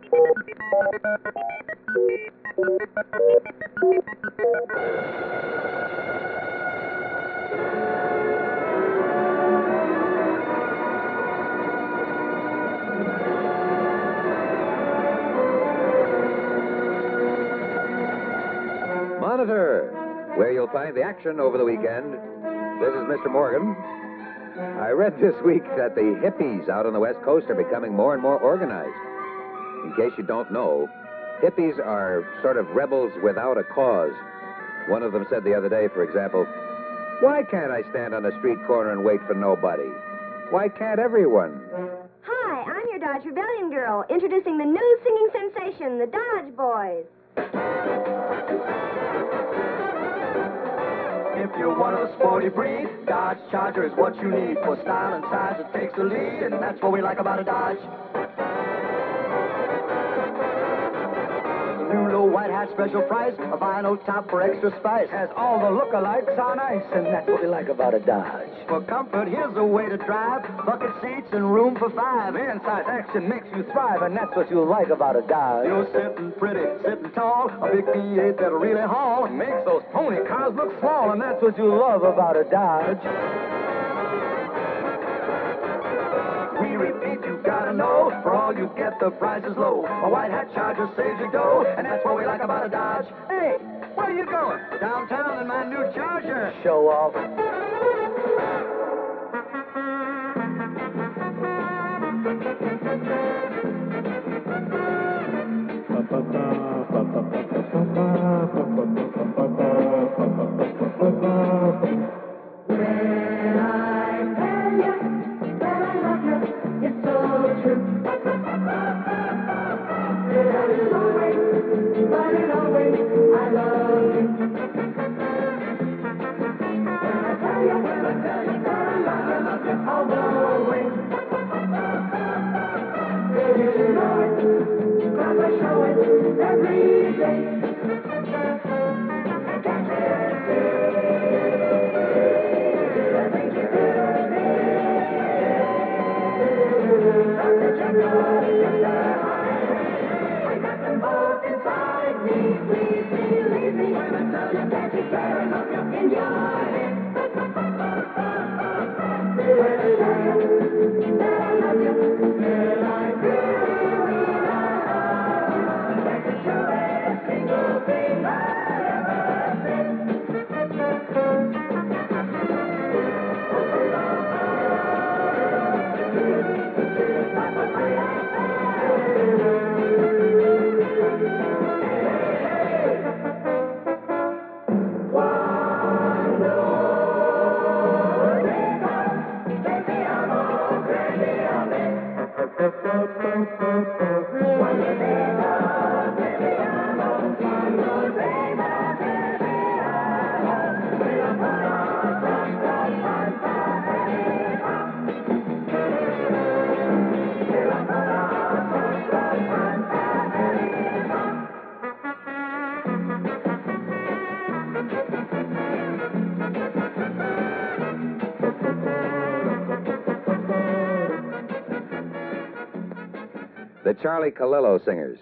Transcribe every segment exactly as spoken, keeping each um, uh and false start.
Monitor, where you'll find the action over the weekend. This is Mister Morgan. I read this week that the hippies out on the West Coast are becoming more and more organized. In case you don't know, hippies are sort of rebels without a cause. One of them said the other day, for example, "Why can't I stand on a street corner and wait for nobody? Why can't everyone?" Hi, I'm your Dodge Rebellion girl, introducing the new singing sensation, the Dodge Boys. If you want a sporty breed, Dodge Charger is what you need. For style and size, it takes the lead, and that's what we like about a Dodge. New low white hat special price, a vinyl top for extra spice. Has all the lookalikes on ice, and that's what we like about a Dodge. For comfort, here's a way to drive. Bucket seats and room for five. Inside action makes you thrive, and that's what you like about a Dodge. You're sitting pretty, sitting tall. A big V eight that'll really haul. Makes those pony cars look small, and that's what you love about a Dodge. We repeat, you gotta know, for all you get, the price is low. A white hat Charger saves you dough, and that's what we like about a Dodge. Hey, where are you going? Downtown in my new Charger. Show off. The Charlie Calillo Singers.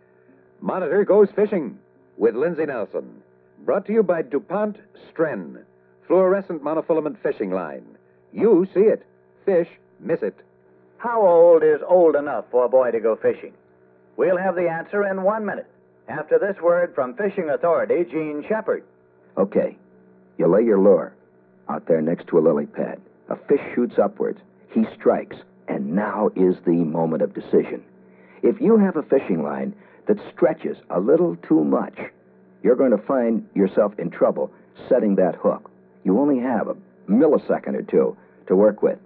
Monitor goes fishing with Lindsay Nelson. Brought to you by DuPont Stren, fluorescent monofilament fishing line. You see it. Fish miss it. How old is old enough for a boy to go fishing? We'll have the answer in one minute. After this word from fishing authority Gene Shepard. Okay. You lay your lure out there next to a lily pad. A fish shoots upwards. He strikes. And now is the moment of decision. If you have a fishing line that stretches a little too much, you're going to find yourself in trouble setting that hook. You only have a millisecond or two to work with.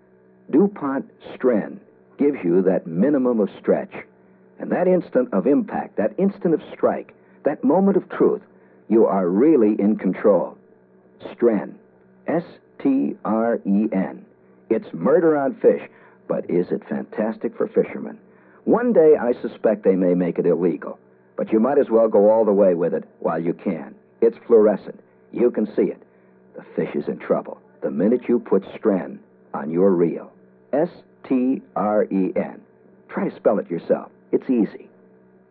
DuPont Stren gives you that minimum of stretch. And that instant of impact, that instant of strike, that moment of truth, you are really in control. Stren. S T R E N. It's murder on fish, but is it fantastic for fishermen? One day, I suspect they may make it illegal, but you might as well go all the way with it while you can. It's fluorescent. You can see it. The fish is in trouble the minute you put Stren on your reel. S T R E N. Try to spell it yourself. It's easy.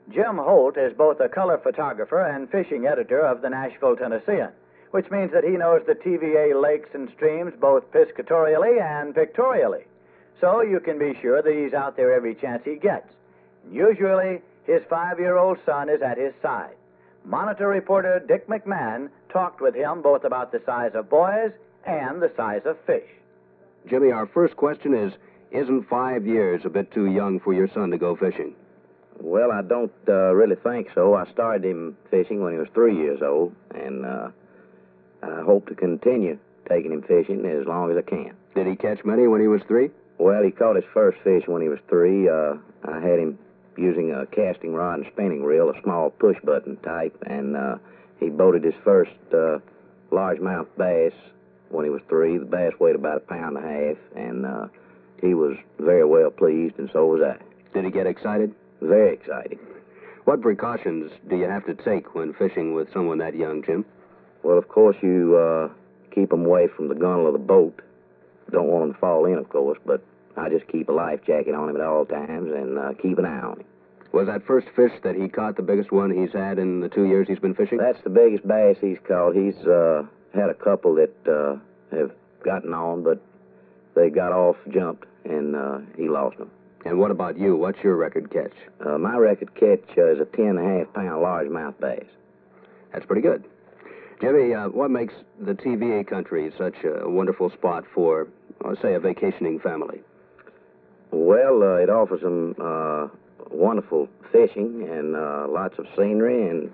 Jim Holt is both a color photographer and fishing editor of the Nashville Tennessean, which means that he knows the T V A lakes and streams both piscatorially and pictorially. So you can be sure that he's out there every chance he gets. Usually, his five-year-old son is at his side. Monitor reporter Dick McMahon talked with him both about the size of boys and the size of fish. Jimmy, our first question is, isn't five years a bit too young for your son to go fishing? Well, I don't uh, really think so. I started him fishing when he was three years old, and uh, I hope to continue taking him fishing as long as I can. Did he catch many when he was three? Well, he caught his first fish when he was three. Uh, I had him using a casting rod and spinning reel, a small push-button type, and uh, he boated his first uh, largemouth bass when he was three. The bass weighed about a pound and a half, and uh, he was very well pleased, and so was I. Did he get excited? Very excited. What precautions do you have to take when fishing with someone that young, Jim? Well, of course, you uh, keep them away from the gunnel of the boat. Don't want them to fall in, of course, but I just keep a life jacket on him at all times and uh, keep an eye on him. Was that first fish that he caught the biggest one he's had in the two years he's been fishing? That's the biggest bass he's caught. He's uh, had a couple that uh, have gotten on, but they got off, jumped, and uh, he lost them. And what about you? What's your record catch? Uh, my record catch uh, is a ten and a half pound largemouth bass. That's pretty good. Jimmy, uh, what makes the T V A country such a wonderful spot for, uh, say, a vacationing family? Well, uh, it offers them uh, wonderful fishing and uh, lots of scenery, and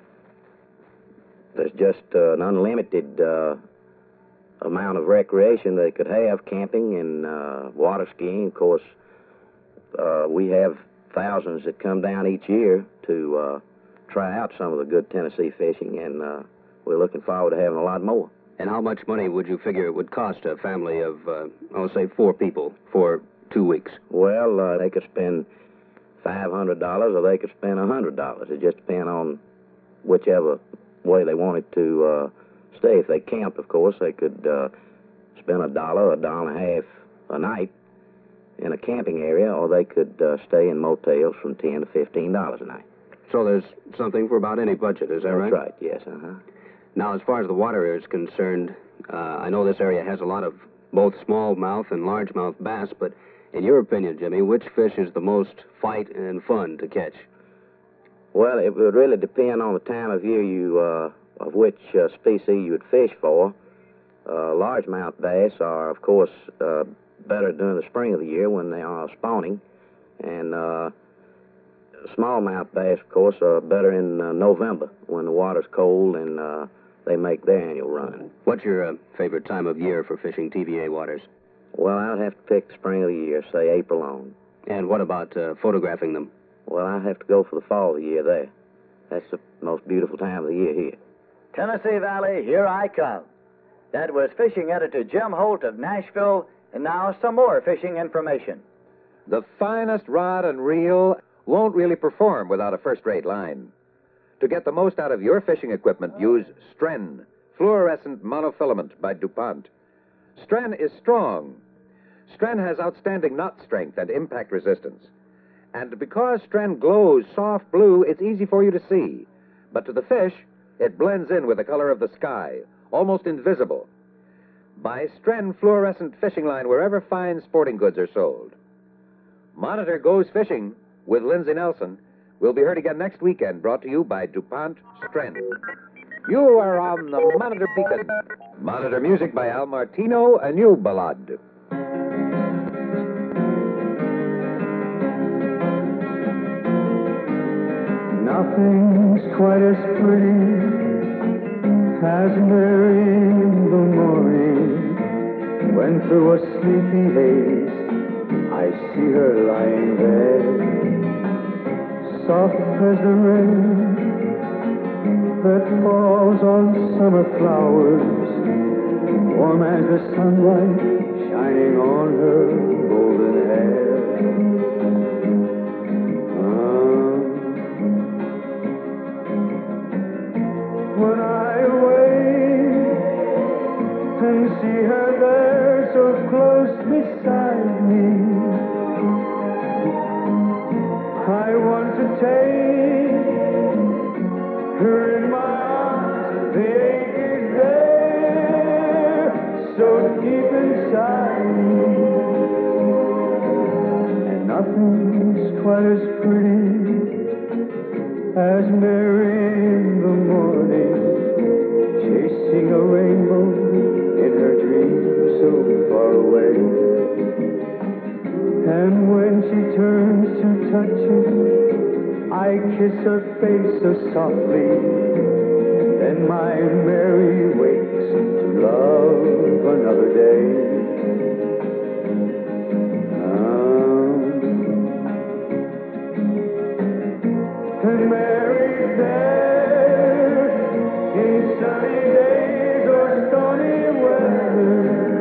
there's just uh, an unlimited uh, amount of recreation they could have, camping and uh, water skiing. Of course, uh, we have thousands that come down each year to uh, try out some of the good Tennessee fishing, and uh, we're looking forward to having a lot more. And how much money would you figure it would cost a family of, uh, I'll say, four people for two weeks? Well, uh, they could spend five hundred dollars or they could spend one hundred dollars. It just depends on whichever way they wanted to uh, stay. If they camp, of course, they could uh, spend a dollar, a dollar and a half a night in a camping area, or they could uh, stay in motels from ten to fifteen dollars a night. So there's something for about any budget, is that right? That's right, yes, uh-huh. Now, as far as the water is concerned, uh, I know this area has a lot of both smallmouth and largemouth bass, but in your opinion, Jimmy, which fish is the most fight and fun to catch? Well, it would really depend on the time of year you, uh, of which uh, species you would fish for. Uh, largemouth bass are, of course, uh, better during the spring of the year when they are spawning, and uh, smallmouth bass, of course, are better in uh, November when the water's cold and uh, they make their annual run. What's your uh, favorite time of year for fishing T V A waters? Well, I'd have to pick the spring of the year, say April on. And what about uh, photographing them? Well, I'd have to go for the fall of the year there. That's the most beautiful time of the year here. Tennessee Valley, here I come. That was fishing editor Jim Holt of Nashville, and now some more fishing information. The finest rod and reel won't really perform without a first-rate line. To get the most out of your fishing equipment, use Stren, fluorescent monofilament by DuPont. Stren is strong. Stren has outstanding knot strength and impact resistance. And because Stren glows soft blue, it's easy for you to see. But to the fish, it blends in with the color of the sky, almost invisible. Buy Stren fluorescent fishing line wherever fine sporting goods are sold. Monitor Goes Fishing with Lindsey Nelson will be heard again next weekend, brought to you by DuPont Stren. You are on the Monitor Beacon. Monitor music by Al Martino, a new ballad. Nothing's quite as pretty as Mary in the morning, when through a sleepy haze I see her lying there, soft as the rain that falls on summer flowers, warm as the sunlight shining on her golden hair. Ah. When I wake and see her there so close beside me, I want to take deep inside me. And nothing's quite as pretty as Mary in the morning, chasing a rainbow in her dreams so far away. And when she turns to touch it, I kiss her face so softly. Then my Mary wakes to love another day. Um, and Mary's there in sunny days or stormy weather.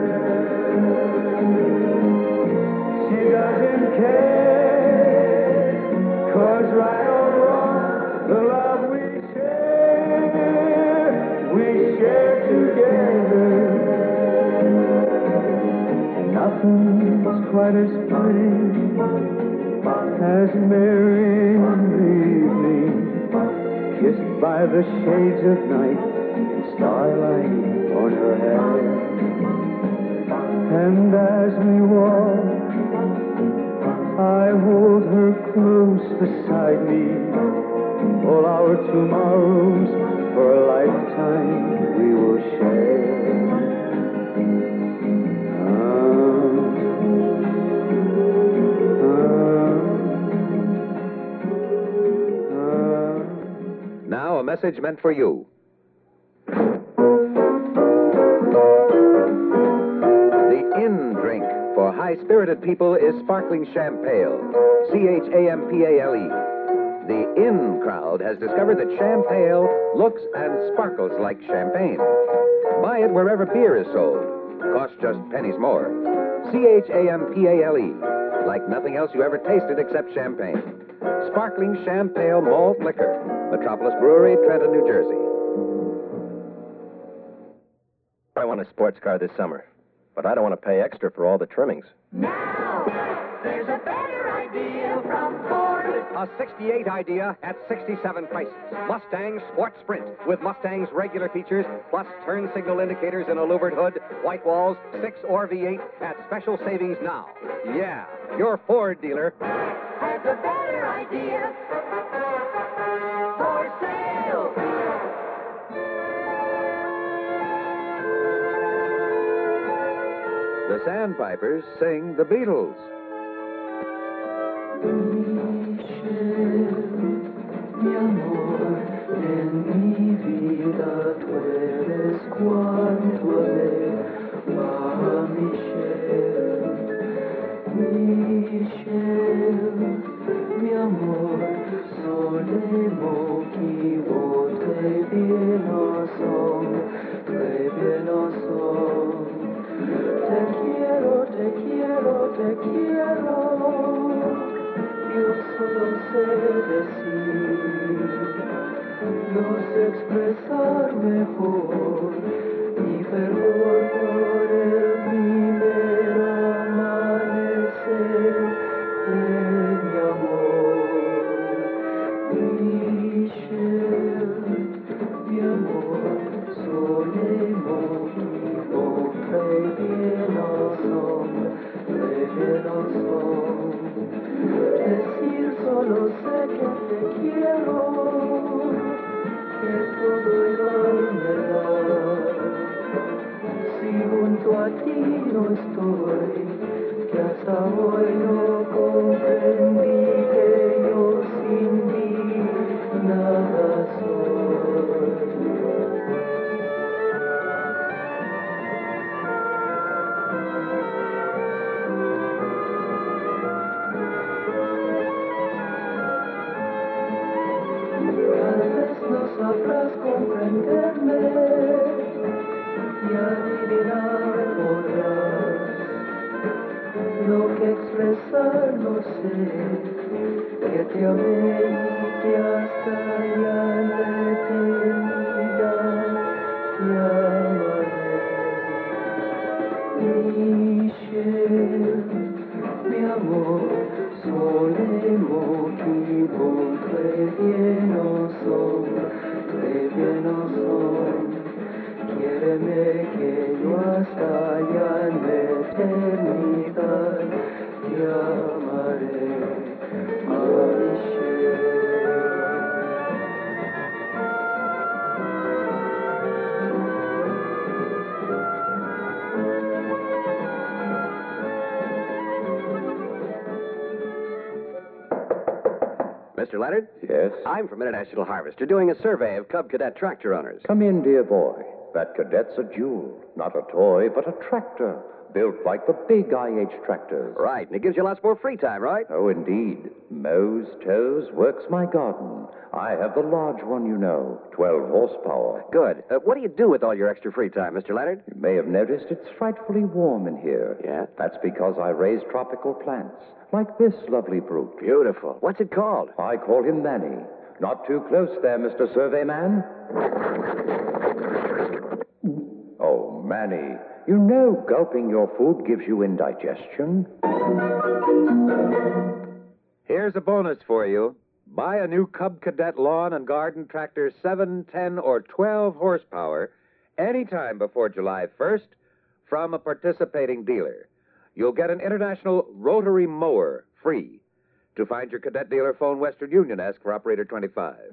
She doesn't care, 'cause right or wrong, the love we share, we share together. And nothing's quite as pretty as Mary in the evening, kissed by the shades of night and starlight on her hair. And as we walk, I hold her close beside me. All our tomorrows for a lifetime we will share. Um, um, um. Now, a message meant for you. The in drink for high-spirited people is sparkling champagne, C H A M P A L E. The in crowd has discovered that champagne looks and sparkles like champagne. Buy it wherever beer is sold. Costs just pennies more. C H A M P A L E. Like nothing else you ever tasted except champagne. Sparkling champagne malt liquor. Metropolis Brewery, Trenton, New Jersey. I want a sports car this summer, but I don't want to pay extra for all the trimmings. Now, there's a better idea from Ford. A sixty-eight idea at sixty-seven prices. Mustang Sport Sprint with Mustang's regular features, plus turn signal indicators and a louvered hood, white walls, six or V eight at special savings now. Yeah, your Ford dealer Has a better idea for sale. The Sandpipers sing the Beatles. Mi amor, en mi vida tú eres cuanto amé a Michelle. Michelle, mi amor, solemos qui vos très bien ensemble, très bien ensemble. Te quiero, te quiero, te quiero. Yo solo sé decir, no sé expresar mejor mi fervor por el primer amanecer de mi amor. Michelle, mi amor, solemos vivre très bien ensemble, très bien ensemble. Decir solo sé que te quiero, que todo iba en verdad. Si junto a ti no estoy, que hasta hoy no comprendí que yo sin ti nada soy. No sabrás comprenderme y adivinar podrás lo que expresar no sé, que te amé y que hasta ya en la eternidad te amaré. Michelle, mi amor, solemos qui vont très bien ensemble, très bien ensemble. Quiéreme que yo hasta allá en la eternidad te amaré, Aisha. Mister Leonard? Yes? I'm from International Harvester doing a survey of Cub Cadet tractor owners. Come in, dear boy. That cadet's a jewel. Not a toy, but a tractor. Built like the big I H tractors. Right, and it gives you lots more free time, right? Oh, indeed. Mows, tows, works my garden. I have the large one, you know. Twelve horsepower. Good. Uh, what do you do with all your extra free time, Mister Leonard? You may have noticed it's frightfully warm in here. Yeah? That's because I raise tropical plants. Like this lovely brute. Beautiful. What's it called? I call him Manny. Not too close there, Mister Surveyman. Oh, Manny, you know gulping your food gives you indigestion. Here's a bonus for you. Buy a new Cub Cadet lawn and garden tractor seven, ten, or twelve horsepower anytime before July first from a participating dealer. You'll get an International rotary mower free. To find your cadet dealer, phone Western Union. Ask for operator twenty-five.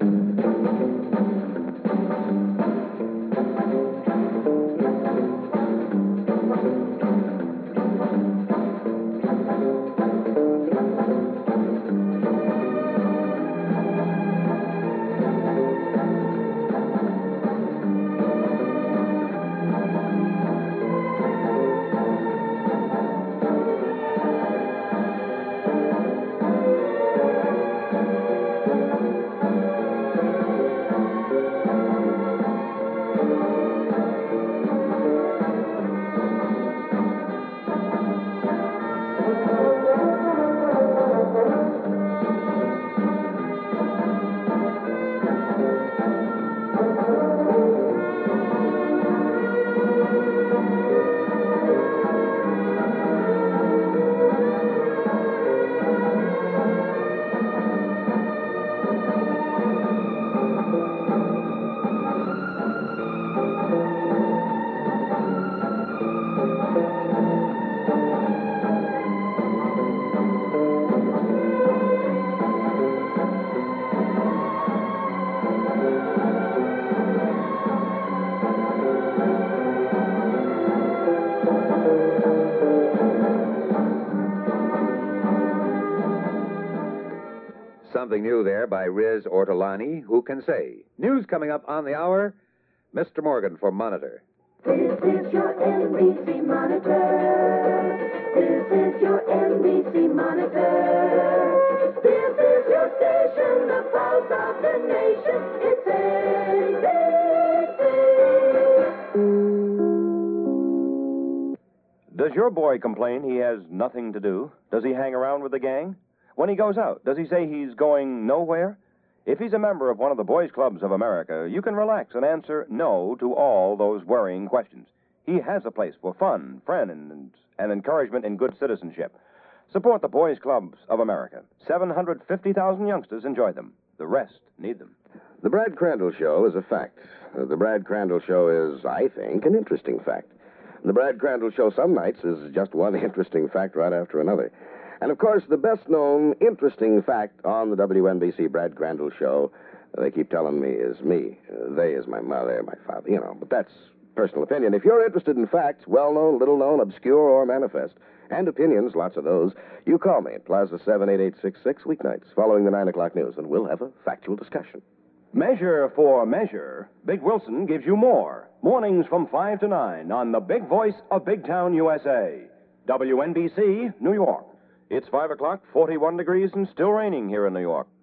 Something new there by Riz Ortolani. Who can say? News coming up on the hour. Mister Morgan for Monitor. This is your N B C Monitor. This is your N B C Monitor. This is your station, the pulse of the nation. It's N B C. Does your boy complain he has nothing to do? Does he hang around with the gang? When he goes out, does he say he's going nowhere? If he's a member of one of the Boys Clubs of America, you can relax and answer no to all those worrying questions. He has a place for fun, friend, and, and encouragement in good citizenship. Support the Boys Clubs of America. seven hundred fifty thousand youngsters enjoy them. The rest need them. The Brad Crandall Show is a fact. Uh, the Brad Crandall Show is, I think, an interesting fact. The Brad Crandall Show some nights is just one interesting fact right after another. And, of course, the best-known interesting fact on the W N B C Brad Crandall Show, they keep telling me, is me. Uh, they is my mother, my father, you know, but that's personal opinion. If you're interested in facts, well-known, little-known, obscure, or manifest, and opinions, lots of those, you call me at Plaza seven eight eight six six weeknights following the nine o'clock news, and we'll have a factual discussion. Measure for measure, Big Wilson gives you more. Mornings from five to nine on the big voice of Big Town, U S A. W N B C, New York. It's five o'clock, forty-one degrees, and still raining here in New York.